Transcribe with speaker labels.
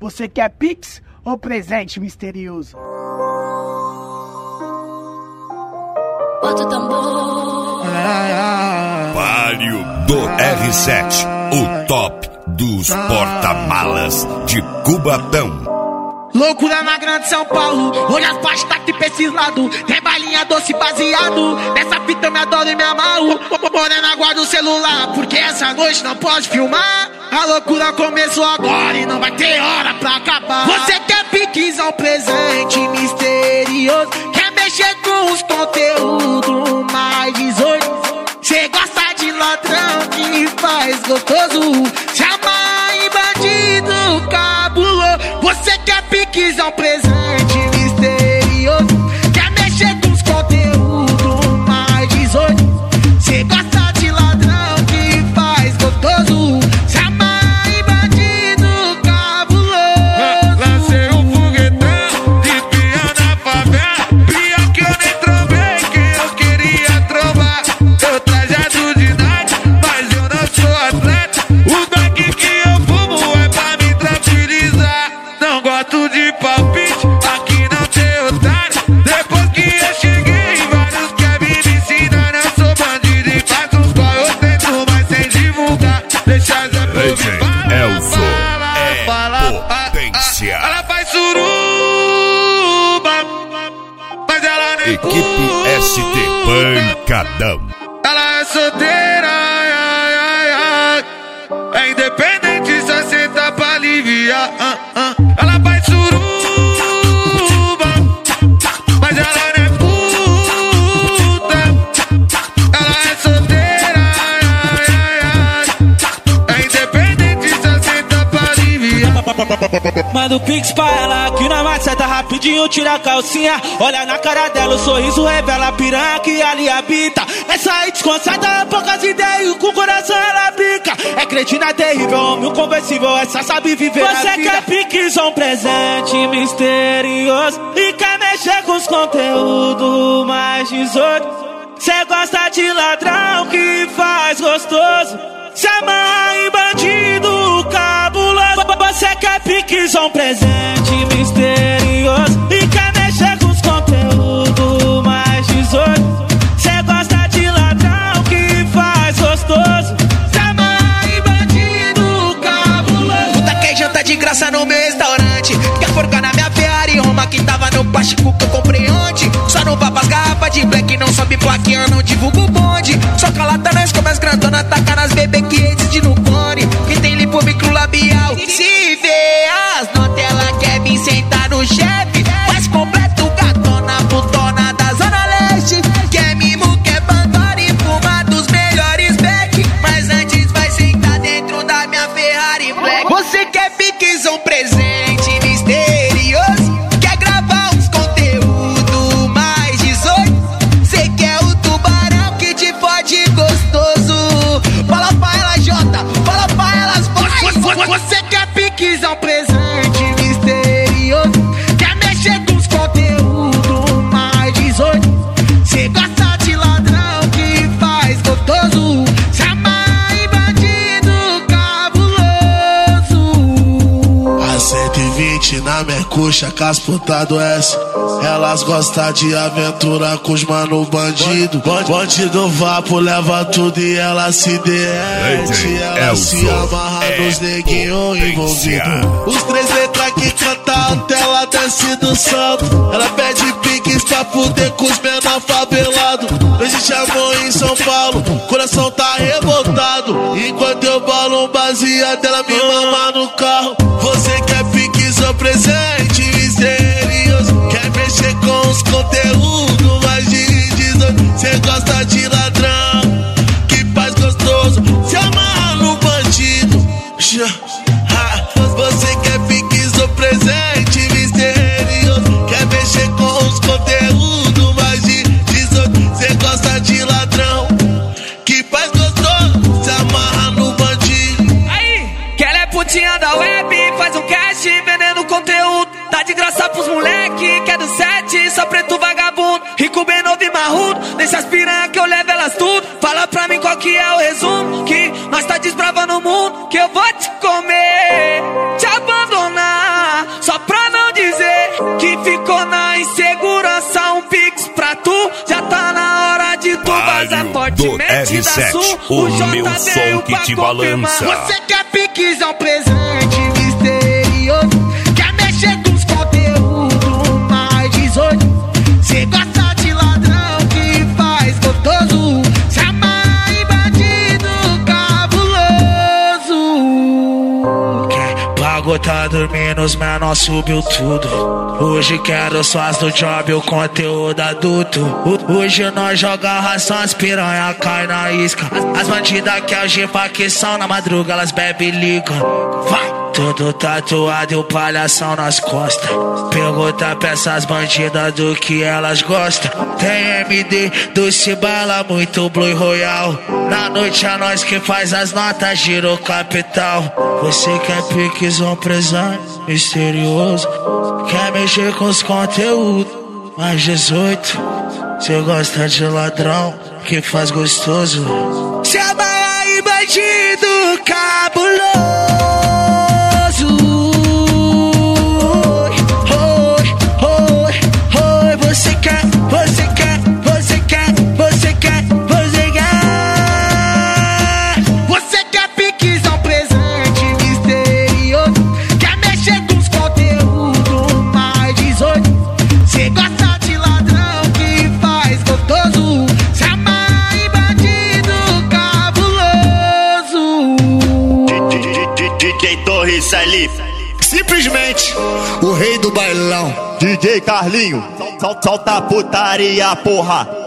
Speaker 1: Você quer Pix ou presente misterioso?
Speaker 2: Bota o tambor.
Speaker 3: Palio do R7, o top dos porta-malas de Cubatão.
Speaker 4: Loucura na grande São Paulo, hoje as baixas tá aqui pra esses lados. Tem balinha doce baseado, nessa fita eu me adoro e me amarro. Morena, guarda o celular, porque essa noite não pode filmar. A loucura começou agora e não vai ter hora pra acabar. Você quer Pix ou presente misterioso? Quer mexer com os conteúdos mais 18? Cê gosta de ladrão que faz gostoso, se amarra em bandido cabuloso. Você quer Pix ou presente misterioso? Quer mexer com os conteúdos mais 18? Cê gosta de ladrão que faz gostoso, se amarra em bandido cabuloso.
Speaker 5: Lancei um foguetão de pia na favela, pia que eu nem trombei, que eu queria trombar. Eu trajado de night, mas eu não sou atleta. O back que eu fumo é pra me tranquilizar. Não gosto de palpite, aqui não tem otário. Depois que eu cheguei, vários querem me ensinar. Eu sou bandido e faço uns qual eu tento, mas sem divulgar. Deixa as
Speaker 3: Potência.
Speaker 5: Ela faz suruba, mas ela nem
Speaker 3: Equipe ST Pancadão.
Speaker 5: Ela é solteira, ai, ai, ai, ai. É independente, só senta pra aliviar. Ela faz suruba, mas ela não é puta. Ela é solteira, ai, ai, ai, ai. É independente, só senta pra aliviar.
Speaker 6: Manda o Pix pra ela, que na maceta rapidinho tira a calcinha. Olha na cara dela, o sorriso revela a piranha que ali habita. Essa aí desconcerta, poucas ideias, com o coração ela brinca. É cretina terrível, homem inconversível, essa sabe viver a vida. Você quer Pix ou um presente misterioso? E quer mexer com os conteúdos mais 18? Cê gosta de ladrão que faz gostoso, se amarra em bandido cabuloso. Você quer Pix ou um presente misterioso? E quer mexer com os conteúdos mais 18? Cê gosta de ladrão que faz gostoso, se amarra em bandido cabuloso.
Speaker 4: Puta, quer janta de graça no meu restaurante? Quer forcar na minha Ferrari Roma que tava no plástico que eu comprei ontem? Só não vá pras garrafas de black, não sobe plaquinha, não divulgo o bonde. Só calata nós como as grandonas, taca nas bebê que existe no cone. Que tem lipo microlabial, se vê as notas ela quer vir sentar no chefe. Faz completo gatona, putona da Zona Leste. Quer mimo, quer Pandora e fuma dos melhores back. Mas antes vai sentar dentro da minha Ferrari Black. Você quer Pix ou um presente misterioso? Quer gravar uns conteúdos mais 18? Cê quer o tubarão que te fode gostoso? Fala pra ela, Jota, fala pra elas, vai. Você quer Pix ou um presente misterioso? Quer mexer com os conteúdos mais 18? Cê gosta de ladrão que faz gostoso, se amarra em bandido cabuloso.
Speaker 7: A 120 na minha coxa, com as putas do S. Elas gostam de aventura com os mano bandido. Bandido vapo, leva tudo e ela se derrete. Ela se amarra nos neguinhos envolvidos. Os 3 letras que cantam até ela desce do santo. Ela pede Pix pra poder com os menor favelado. Não existe amor em São Paulo, coração tá revoltado. Enquanto eu balo um baseado, ela me mama no carro. Você quer Pix ou presente misterioso? Quer mexer com os conteúdos mais de 18? Cê gosta de ladrão que faz gostoso, se amarra no bandido. Você quer Pix ou presente misterioso? Quer mexer com os conteúdos mais de 18? Cê gosta de ladrão que faz gostoso, se amarra no bandido.
Speaker 6: Aí, que ela é putinha da web, faz um cash vendendo conteúdo. Tá de graça pros moleque, que é do 7, só preto vagabundo. Rico, bem novo e marrudo, nessas piranha que eu levo elas tudo. Fala pra mim qual que é o resumo, que nós tá desbravando o mundo, que eu vou te comer, te abandonar.
Speaker 3: R7, o meu som que te balança.
Speaker 4: Você quer piquezão presente misterioso, quer mexer com os conteúdos mais 18. Cê gosta de ladrão que faz gostoso, se amarra em bandido cabuloso. Pagou, tá dormindo, os menor subiu tudo. Hoje quero só as do job, o conteúdo adulto. Hoje nós joga ração, as piranha cai na isca. As bandidas que algema que são na madruga, elas bebem e ligam. Vai! Tudo tatuado e o palhação nas costas. Pergunta pra essas bandidas do que elas gostam. Tem MD, doce bala, muito Blue Royal. Na noite é nós que faz as notas, giro capital. Você quer piquezão presente misterioso, quer mexer com os conteúdos mais 18. Cê gosta de ladrão que faz gostoso, se amarra em bandido cabuloso.
Speaker 8: Simplesmente o rei do bailão, DJ Carlinho, solta a putaria, porra.